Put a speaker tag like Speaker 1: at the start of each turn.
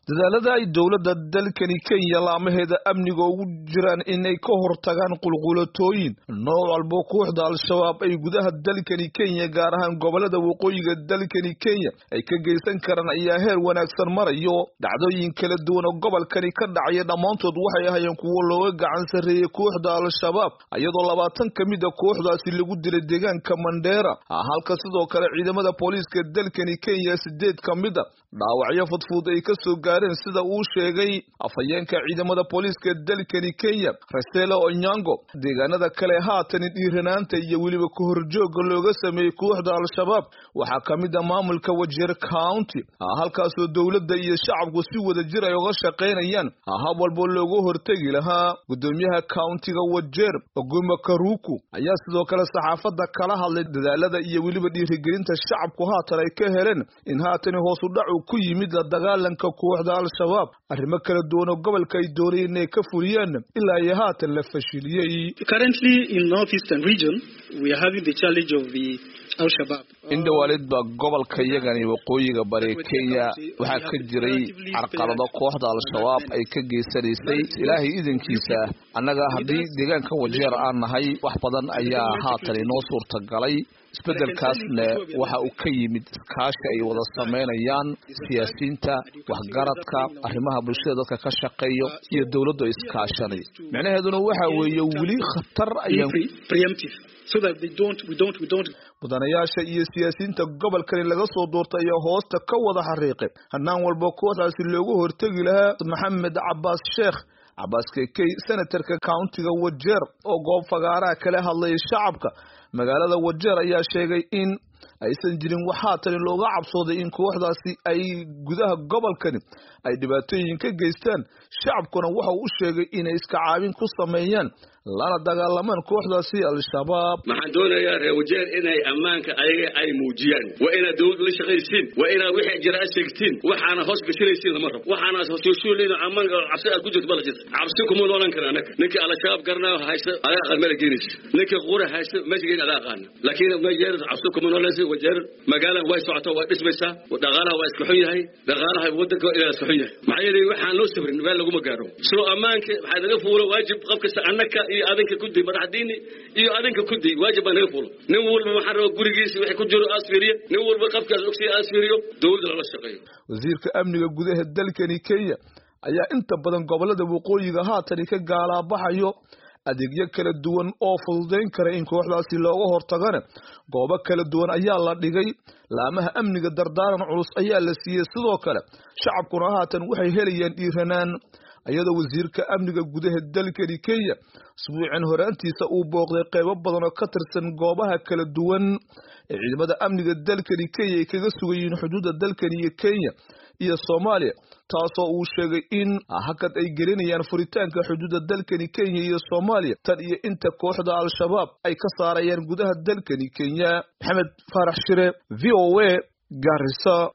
Speaker 1: dadaalada ay dowladda dalkani Kenya laamaheeda amniga ugu jiraan inay ka hortagaan qulqulatooyin nooc walba kooxda al-shabaab ay gudaha dalkani Kenya gaar ahaan gobolada waqooyiga dalkani Kenya ay ka geysan karaan ayaa heer wanaagsan marayo dhacdooyin kala duwan oo gobolkani ka dhacay dhamaantood waxay ahaayeen kuwo looga gacan sareeyay kooxda al-shabaab iyadoo 20 kamid ah kooxdaasi lagu dilay deegaanka Mandera halka sidoo kale ciidamada booliiska dalkani Kenya 8 kamid ah dhaawacyo fudfud ay ka soo gaareen sida uu sheegay afayeenka ciidamada booliiska dalkani Kenya Rasela Onyango deegaanada kale haatan dhiiranaanta iyo waliba ku horjooga looga sameeyay kooxda al-shabaab waxa kamid ah maamulka Wajir County halkaas oo dawladda iyo shacabku si wada jir ay uga shaqeynayaan hab walba looga hortagi lahaa gudoomiyaha county-ga Wajir Oguma Karuku ayaa sidoo kale saxaafadda kala hadlay dadaalada iyo waliba dhiirigelinta shacabku haatan ay ka heleen in haatan hoos u dhac ku yimid la dagaalanka kooxda al-shabaab arrimo kala duwan oo gobolka ay doonayeen inay ka fuliyaan ilaa ay haatan la fashiliyay.
Speaker 2: Currently in northeastern region we are having the challenge of the al-shabaab
Speaker 1: inda walidba gobolka yagani waqooyiga bari Kenya waxa ka jiray carqalado kooxda al-shabaab ay ka geysanaysay ilaahay idinkiisa annaga hadii deegaanka Wajir aan nahay wax badan ayaa haatan inoo suurta galay isbedelkaasna waxa uu ka yimid iskaashi ay wada sameynayaan siyaasiyiinta waxgaradka arrimaha bulshada dadka ka shaqeeyo iyo dawladda iskaashanay macnaheeduna waxa weeye wali khatar ayaan
Speaker 2: preemptive so that we don't
Speaker 1: mudanayaasha iyo siyaasiyiinta gobolkani laga soo doortay ayaa hoosta ka wada xariiqay hanaan walba kooxdaasi loogu hortagi lahaa Maxamed Abbas Sheikh Abbas Kekay senatorka county-ga Wajir oo goob fagaaraha kala hadlay shacabka magaalada Wajir ayaa sheegay in aysan jirin waxa tan looga cabsooday in kooxdaasi ay gudaha gobolkani ay dhibaatooyin ka geystaan shacabkuna waxa uu sheegay inay iska caabin ku sameeyaan lana dagaalamaan kooxdaasi al-shabaab
Speaker 3: maxaan doonayaa reer Wajir inay ammaanka ayaga ay muujiyaan waa ina dawlad la shaqeeysiin waa ina wixii jira sheegtiin waxaana hoos gashanaysiin lama rabo waxaana hoosyeeshooleyna ammaanka cabsi aad ku jirto balajis cabsi kuma noolan karaan anaka ninka al-shabaab garnaa haysta ala qalmada geenis ninka qura haysta masjidin ala qaan laakiin ma jeerid cabsi kuma noolan Wajir magaala way socoto waa dhismaysaa dhaqaalaha waa isku xun yahay dhaqaalaha wadanka ila isku xun yahay maxay waxaan loo sabrin meel lagu ma gaaro soo ammaanka waxa laga fuulo waajib qofka annaka iyo adinka kudi madaxdiini iyo adinka kudi waajib aan laga fuulo nin walba waxa roo gurigiisa wixii ku jiro asfiriye nin walba qofkaas ogsi asfiriyo dawladda la shaqeeyo
Speaker 1: wasiirka amniga gudaha dalkani Kenya ayaa inta badan gobolada waqooyiga haatan ka gaalaabaxayo adeegyo kala duwan oo fududeyn kara in kooxdaasi looga hortagana goobo kala duwan ayaa la dhigay laamaha amniga dardaaran culus ayaa la siiyay sidoo kale shacabkuna haatan waxay helayaan dhiiranaan ayada wasiirka amniga gudaha dalkani Kenya isbuucan horaantiisa uu booqday qaybo badan oo ka tirsan goobaha kala duwan ee ciidamada amniga dalkani Kenya ay kaga sugayeen xuduudda dalkani Kenya iyo Soomaaliya taasoo uu sheegay in hakad ay gelinayaan furitaanka xuduudda dalkani Kenya iyo Soomaaliya tan iyo inta kooxda al-shabaab ay ka saarayaan gudaha dalkani Kenya. Maxamed Farax Shire VOA Garissa.